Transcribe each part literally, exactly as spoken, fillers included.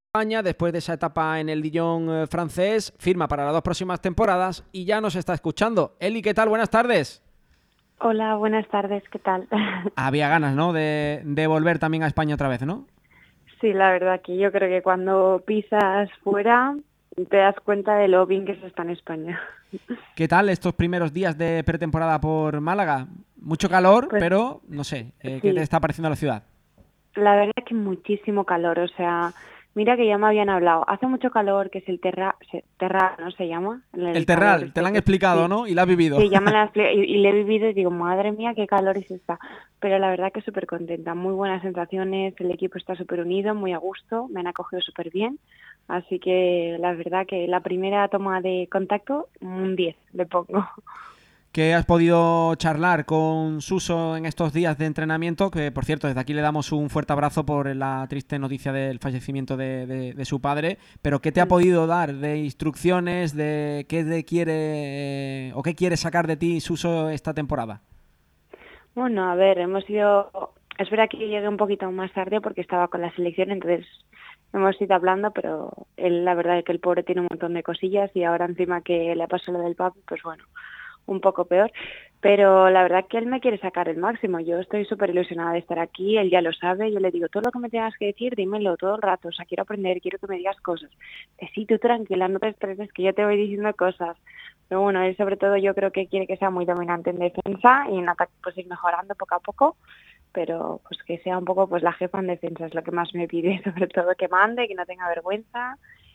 España, después de esa etapa en el Dijon eh, francés, firma para las dos próximas temporadas y ya nos está escuchando. Eli, ¿qué tal? Buenas tardes. Hola, buenas tardes, ¿qué tal? Había ganas, ¿no? De, de volver también a España otra vez, ¿no? Sí, la verdad que yo creo que cuando pisas fuera te das cuenta de lo bien que se está en España. ¿Qué tal estos primeros días de pretemporada por Málaga? Mucho calor, Pues pero no sé, eh, ¿qué te sí, está pareciendo la ciudad? la verdad que muchísimo calor, o sea, mira que ya me habían hablado, hace mucho calor, que es el terra, se- terra, ¿no se llama? El El calor Terral, te lo este han que explicado, sí. ¿no? Y lo has vivido. Sí, ya me la has expli- y, y le he vivido y digo, madre mía, qué calor es esta. Pero la verdad que súper contenta, muy buenas sensaciones, el equipo está súper unido, muy a gusto, me han acogido súper bien. Así que la verdad que la primera toma de contacto, un diez le pongo. ¿Qué has podido charlar con Suso en estos días de entrenamiento? Que, por cierto, desde aquí le damos un fuerte abrazo por la triste noticia del fallecimiento de, de, de su padre. Pero ¿qué te ha Mm. podido dar de instrucciones, de qué te quiere eh, o qué quiere sacar de ti Suso esta temporada? Bueno, a ver, hemos ido, es verdad que llegué un poquito más tarde porque estaba con la selección, entonces hemos ido hablando, pero él, la verdad es que el pobre tiene un montón de cosillas y ahora encima que le ha pasado lo del papi, pues bueno, un poco peor, pero la verdad que él me quiere sacar el máximo. Yo estoy súper ilusionada de estar aquí, él ya lo sabe, yo le digo, todo lo que me tengas que decir, dímelo todo el rato, o sea, quiero aprender, quiero que me digas cosas. Que sí, tú tranquila, no te estreses, que yo te voy diciendo cosas. Pero bueno, él sobre todo yo creo que quiere que sea muy dominante en defensa y en ataque pues ir mejorando poco a poco, pero pues que sea un poco pues la jefa en defensa, es lo que más me pide, sobre todo que mande, que no tenga vergüenza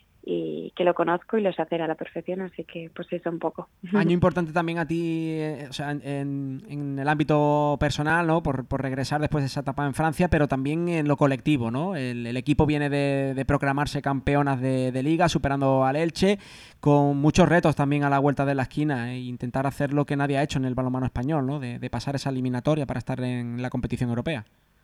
y que lo conozco y lo sé hacer a la perfección, así que pues eso un poco. Año importante también a ti, eh, o sea, en, en el ámbito personal, ¿no? Por, por regresar después de esa etapa en Francia, pero también en lo colectivo, ¿no? El, el equipo viene de, de proclamarse campeonas de, de liga, superando al Elche, con muchos retos también a la vuelta de la esquina e intentar hacer lo que nadie ha hecho en el balonmano español, ¿no? De, de pasar esa eliminatoria para estar en la competición europea.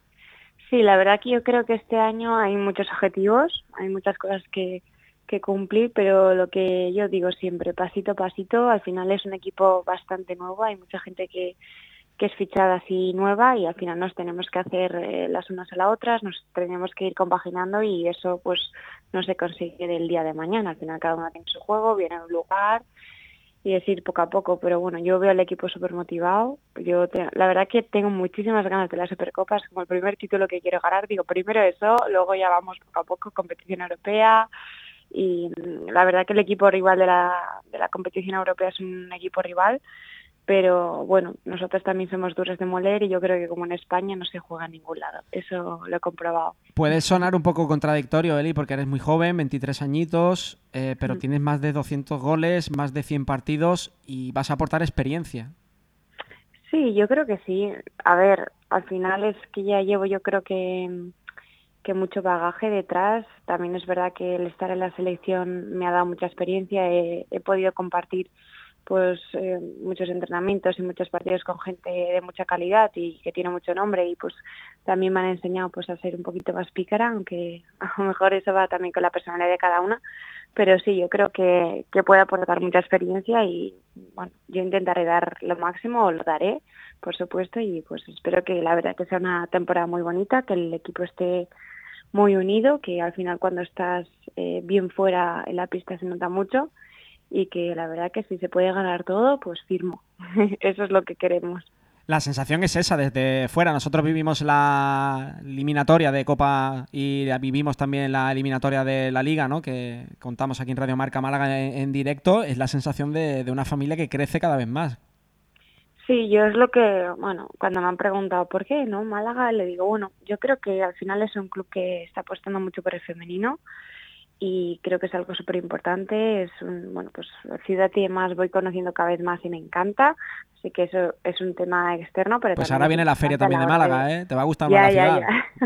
Sí, la verdad que yo creo que este año hay muchos objetivos, hay muchas cosas que, que cumplir, pero lo que yo digo siempre, pasito a pasito, al final es un equipo bastante nuevo, hay mucha gente que, que es fichada así nueva y al final nos tenemos que hacer eh, las unas a las otras, nos tenemos que ir compaginando y eso pues no se consigue del día de mañana, al final cada uno tiene su juego, viene a un lugar y es ir poco a poco, pero bueno, yo veo al equipo súper motivado, yo te, la verdad que tengo muchísimas ganas de la Supercopa, es como el primer título que quiero ganar, digo primero eso, luego ya vamos poco a poco, competición europea, y mm, la verdad que el equipo rival de la, de la competición europea es un equipo rival, pero bueno, nosotros también somos duros de moler y yo creo que como en España no se juega en ningún lado, eso lo he comprobado. Puede sonar un poco contradictorio, Eli, porque eres muy joven, veintitrés añitos, eh, pero tienes más de doscientos goles, más de cien partidos y vas a aportar experiencia. Sí, yo creo que sí. A ver, al final es que ya llevo yo creo que, que mucho bagaje detrás. También es verdad que el estar en la selección me ha dado mucha experiencia. He, he podido compartir pues eh, muchos entrenamientos y muchos partidos con gente de mucha calidad y que tiene mucho nombre y pues también me han enseñado pues a ser un poquito más pícara, aunque a lo mejor eso va también con la personalidad de cada una, pero sí, yo creo que, que puede aportar mucha experiencia y bueno, yo intentaré dar lo máximo, o lo daré, por supuesto, y pues espero que la verdad que sea una temporada muy bonita, que el equipo esté muy unido, que al final cuando estás eh, bien fuera en la pista se nota mucho y que la verdad que si se puede ganar todo, pues firmo. Eso es lo que queremos. La sensación es esa desde fuera. Nosotros vivimos la eliminatoria de Copa y vivimos también la eliminatoria de la Liga, ¿no? Que contamos aquí en Radio Marca Málaga en, en directo. Es la sensación de, de una familia que crece cada vez más. Sí, yo es lo que, bueno, cuando me han preguntado por qué, ¿no? Málaga, le digo, bueno, yo creo que al final es un club que está apostando mucho por el femenino y creo que es algo súper importante. Es un, bueno, pues la ciudad y demás voy conociendo cada vez más y me encanta, así que eso es un tema externo, pero Pues también ahora es viene la feria importante a también la de hora de... Málaga, ¿eh? Te va a gustar más Ya, la ya, ciudad. ya.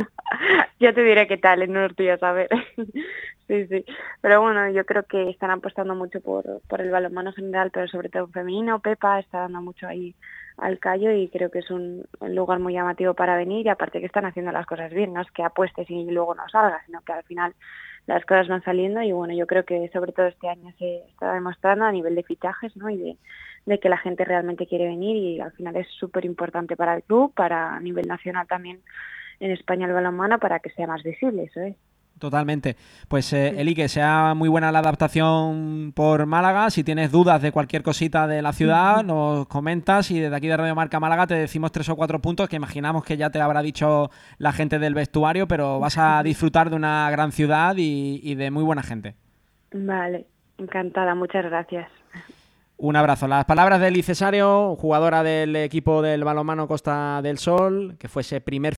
Ya te diré qué tal en unos días, a ver. Sí, sí. Pero bueno, yo creo que están apostando mucho por, por el balonmano general, pero sobre todo femenino. Pepa está dando mucho ahí al callo y creo que es un, un lugar muy llamativo para venir y aparte que están haciendo las cosas bien, no es que apuestes y luego no salgas, sino que al final las cosas van saliendo y bueno, yo creo que sobre todo este año se está demostrando a nivel de fichajes, ¿no? Y de, de que la gente realmente quiere venir y al final es súper importante para el club, para a nivel nacional también en España el balonmano para que sea más visible, eso es. Totalmente. Pues eh, Eli, que sea muy buena la adaptación por Málaga. Si tienes dudas de cualquier cosita de la ciudad, nos comentas y desde aquí de Radio Marca Málaga te decimos tres o cuatro puntos que imaginamos que ya te habrá dicho la gente del vestuario, pero vas a disfrutar de una gran ciudad y, y de muy buena gente. Vale, encantada, muchas gracias. Un abrazo. Las palabras de Eli Cesario, jugadora del equipo del balonmano Costa del Sol, que fue ese primer